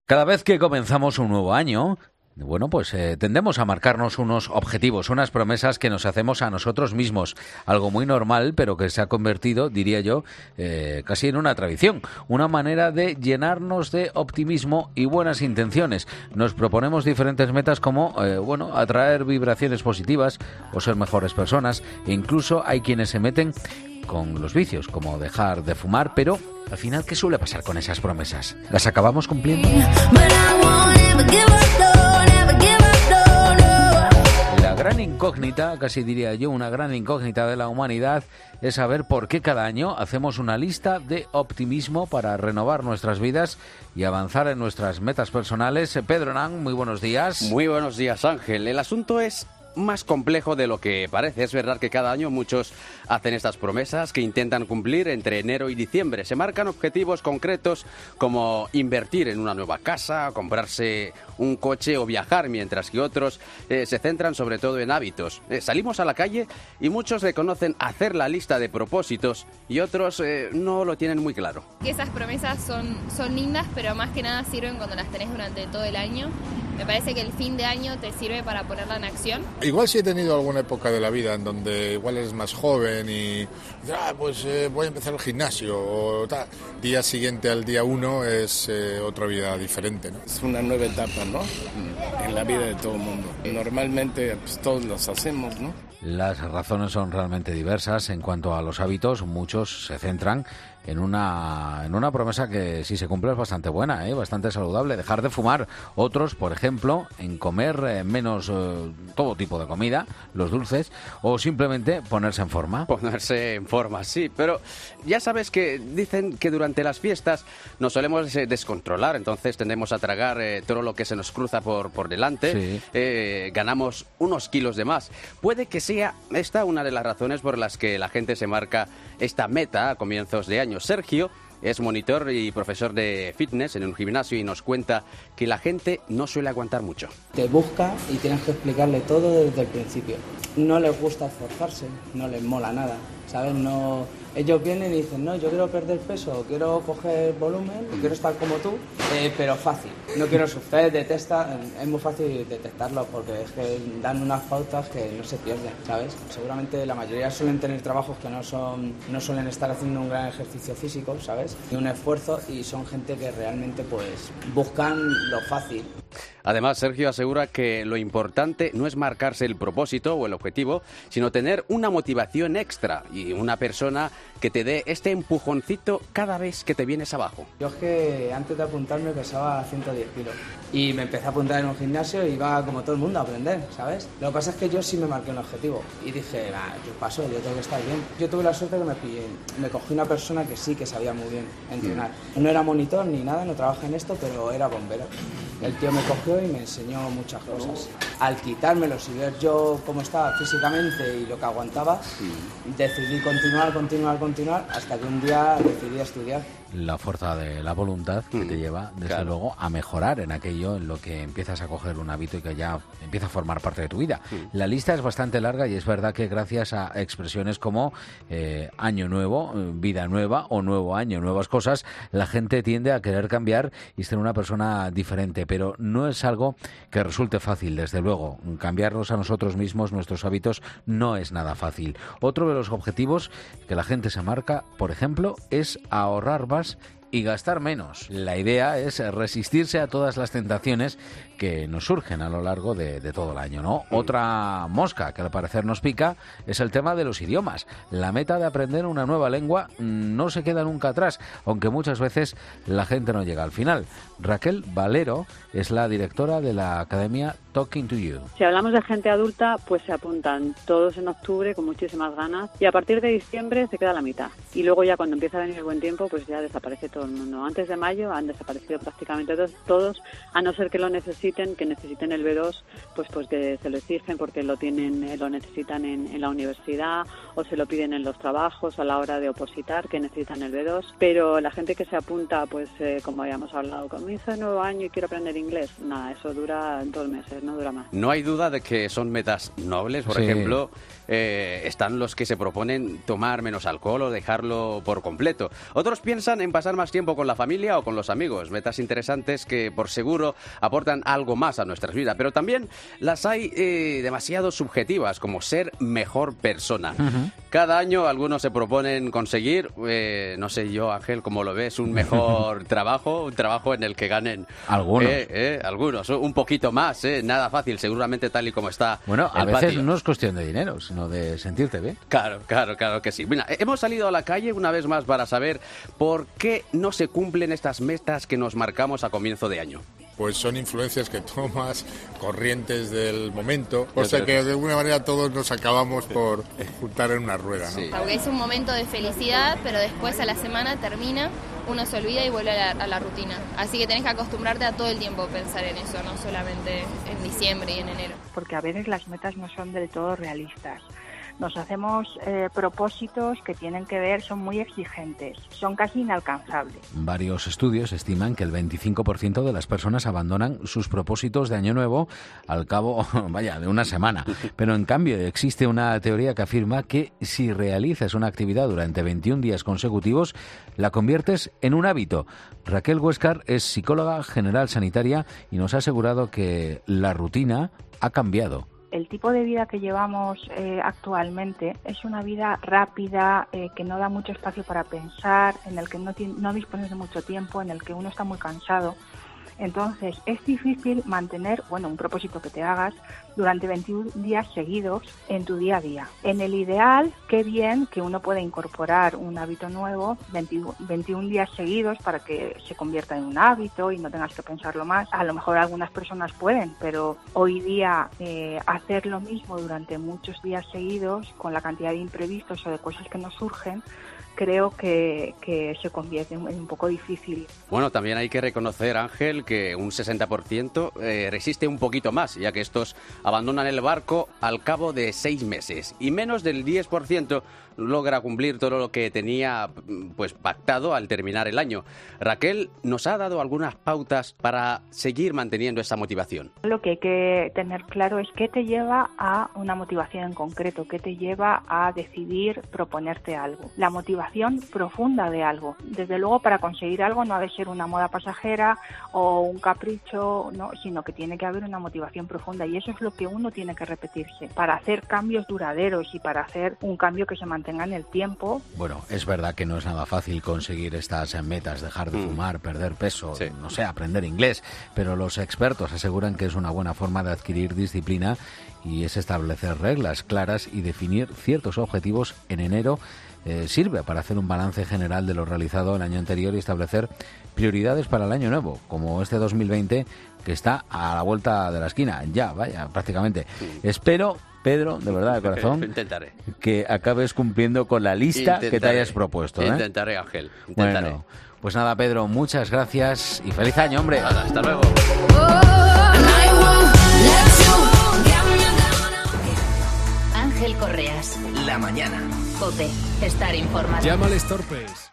Cada vez que comenzamos un nuevo año, pues tendemos a marcarnos unos objetivos, unas promesas que nos hacemos a nosotros mismos. Algo muy normal, pero que se ha convertido, diría yo, casi en una tradición. Una manera de llenarnos de optimismo y buenas intenciones. Nos proponemos diferentes metas como, atraer vibraciones positivas o ser mejores personas. E incluso hay quienes se meten con los vicios, como dejar de fumar, pero al final, ¿qué suele pasar con esas promesas? ¿Las acabamos cumpliendo? La gran incógnita, casi diría yo, una gran incógnita de la humanidad es saber por qué cada año hacemos una lista de optimismo para renovar nuestras vidas y avanzar en nuestras metas personales. Pedro Nan, muy buenos días. Muy buenos días, Ángel. El asunto es más complejo de lo que parece. Es verdad que cada año muchos hacen estas promesas que intentan cumplir entre enero y diciembre. Se marcan objetivos concretos como invertir en una nueva casa, comprarse un coche o viajar, mientras que otros se centran sobre todo en hábitos. Salimos a la calle y muchos reconocen hacer la lista de propósitos y otros no lo tienen muy claro. Esas promesas son lindas, pero más que nada sirven cuando las tenés durante todo el año. Me parece que el fin de año te sirve para ponerla en acción. Igual sí he tenido alguna época de la vida en donde igual eres más joven y voy a empezar el gimnasio o tal. Día siguiente al día 1 es otra vida diferente, ¿no? Es una nueva etapa, ¿no? En la vida de todo el mundo. Normalmente todos los hacemos, ¿no? Las razones son realmente diversas. En cuanto a los hábitos, muchos se centran en una promesa que si se cumple es bastante buena, bastante saludable, dejar de fumar. Otros, por ejemplo, en comer menos todo tipo de comida, los dulces, o simplemente ponerse en forma. Ponerse en forma, sí, pero ya sabes que dicen que durante las fiestas nos solemos descontrolar, entonces tendemos a tragar todo lo que se nos cruza por delante, sí. Ganamos unos kilos de más. Puede que sea esta una de las razones por las que la gente se marca esta meta a comienzos de año. Sergio es monitor y profesor de fitness en un gimnasio y nos cuenta que la gente no suele aguantar mucho. Te busca y tienes que explicarle todo desde el principio. No les gusta esforzarse, no les mola nada, ¿sabes? No, ellos vienen y dicen, no, yo quiero perder peso, quiero coger volumen, quiero estar como tú, pero fácil. No quiero sufrir, detesta, es muy fácil detectarlo porque es que dan unas pautas que no se pierden, ¿sabes? Seguramente la mayoría suelen tener trabajos que no suelen estar haciendo un gran ejercicio físico, ¿sabes? Y un esfuerzo, y son gente que realmente pues buscan lo fácil. Además, Sergio asegura que lo importante no es marcarse el propósito o el objetivo, sino tener una motivación extra y una persona que te dé este empujoncito cada vez que te vienes abajo. Yo es que antes de apuntarme pesaba 110 kilos y me empecé a apuntar en un gimnasio y iba como todo el mundo a aprender, ¿sabes? Lo que pasa es que yo sí me marqué un objetivo y dije, yo paso, yo tengo que estar bien. Yo tuve la suerte que me cogí una persona que sí que sabía muy bien entrenar. No era monitor ni nada, no trabajé en esto, pero era bombero. El tío me cogió y me enseñó muchas cosas. Al quitármelos y ver yo cómo estaba físicamente y lo que aguantaba, decidí continuar hasta que un día decidí estudiar. La fuerza de la voluntad que te lleva, desde luego, a mejorar en aquello en lo que empiezas a coger un hábito y que ya empieza a formar parte de tu vida. La lista es bastante larga y es verdad que gracias a expresiones como año nuevo, vida nueva o nuevo año, nuevas cosas, la gente tiende a querer cambiar y ser una persona diferente, pero no es algo que resulte fácil, desde luego. Cambiarnos a nosotros mismos, nuestros hábitos, no es nada fácil. Otro de los objetivos que la gente se marca, por ejemplo, es ahorrar más y gastar menos. La idea es resistirse a todas las tentaciones que nos surgen a lo largo de todo el año, ¿no? Otra mosca que al parecer nos pica es el tema de los idiomas. La meta de aprender una nueva lengua no se queda nunca atrás, aunque muchas veces la gente no llega al final. Raquel Valero es la directora de la academia Talking to You. Si hablamos de gente adulta, pues se apuntan todos en octubre con muchísimas ganas y a partir de diciembre se queda la mitad. Y luego ya cuando empieza a venir el buen tiempo, pues ya desaparece todo el mundo. Antes de mayo han desaparecido prácticamente todos, a no ser que lo necesiten, que necesiten el B2, pues que se lo exigen porque lo necesitan en la universidad o se lo piden en los trabajos a la hora de opositar, que necesitan el B2. Pero la gente que se apunta, pues como habíamos hablado, comienza el nuevo año y quiero aprender inglés, nada, eso dura 2 meses. entonces no dura más. No hay duda de que son metas nobles. Por ejemplo, están los que se proponen tomar menos alcohol o dejarlo por completo. Otros piensan en pasar más tiempo con la familia o con los amigos. Metas interesantes que, por seguro, aportan algo más a nuestras vidas. Pero también las hay demasiado subjetivas, como ser mejor persona. Cada año algunos se proponen conseguir, no sé yo, Ángel, cómo lo ves, un mejor trabajo, un trabajo en el que ganen algunos, un poquito más, nada fácil, seguramente tal y como está. Bueno, a veces patio. no es cuestión de dinero, sino de sentirte bien. Claro que sí. Mira, hemos salido a la calle una vez más para saber por qué no se cumplen estas metas que nos marcamos a comienzo de año. Pues son influencias que tomas, corrientes del momento, o sea que de alguna manera todos nos acabamos por juntar en una rueda, ¿no? Sí. Porque es un momento de felicidad, pero después a la semana termina, uno se olvida y vuelve a la rutina. Así que tenés que acostumbrarte a todo el tiempo pensar en eso, no solamente en diciembre y en enero. Porque a veces las metas no son del todo realistas. Nos hacemos propósitos que tienen que ver, son muy exigentes, son casi inalcanzables. Varios estudios estiman que el 25% de las personas abandonan sus propósitos de Año Nuevo al cabo, de una semana. Pero en cambio existe una teoría que afirma que si realizas una actividad durante 21 días consecutivos, la conviertes en un hábito. Raquel Huéscar es psicóloga general sanitaria y nos ha asegurado que la rutina ha cambiado. El tipo de vida que llevamos actualmente es una vida rápida, que no da mucho espacio para pensar, en el que no dispones de mucho tiempo, en el que uno está muy cansado. Entonces, es difícil mantener, un propósito que te hagas durante 21 días seguidos en tu día a día. En el ideal, qué bien que uno pueda incorporar un hábito nuevo 21 días seguidos para que se convierta en un hábito y no tengas que pensarlo más. A lo mejor algunas personas pueden, pero hoy día hacer lo mismo durante muchos días seguidos, con la cantidad de imprevistos o de cosas que nos surgen, creo que se convierte en un poco difícil. Bueno, también hay que reconocer, Ángel, que un 60% resiste un poquito más, ya que estos abandonan el barco al cabo de 6 meses. Y menos del 10% logra cumplir todo lo que tenía pactado al terminar el año. Raquel, ¿nos ha dado algunas pautas para seguir manteniendo esa motivación? Lo que hay que tener claro es qué te lleva a una motivación en concreto, qué te lleva a decidir proponerte algo. La motivación profunda de algo. Desde luego, para conseguir algo no ha de ser una moda pasajera o un capricho, no, sino que tiene que haber una motivación profunda, y eso es lo que uno tiene que repetirse para hacer cambios duraderos y para hacer un cambio que se mantenga en el tiempo. Bueno, es verdad que no es nada fácil conseguir estas metas, dejar de fumar, perder peso, aprender inglés, pero los expertos aseguran que es una buena forma de adquirir disciplina y es establecer reglas claras y definir ciertos objetivos en enero. Sirve para hacer un balance general de lo realizado el año anterior y establecer prioridades para el año nuevo, como este 2020 que está a la vuelta de la esquina, prácticamente. Espero, Pedro, de verdad, de corazón, Intentaré. que acabes cumpliendo con la lista que te hayas propuesto. Intentaré, Ángel. Intentaré. Bueno, pues nada, Pedro, muchas gracias y feliz año, hombre. Nada, hasta luego. Ángel Correas. La mañana. COPE. Estar informado. Llámales torpes.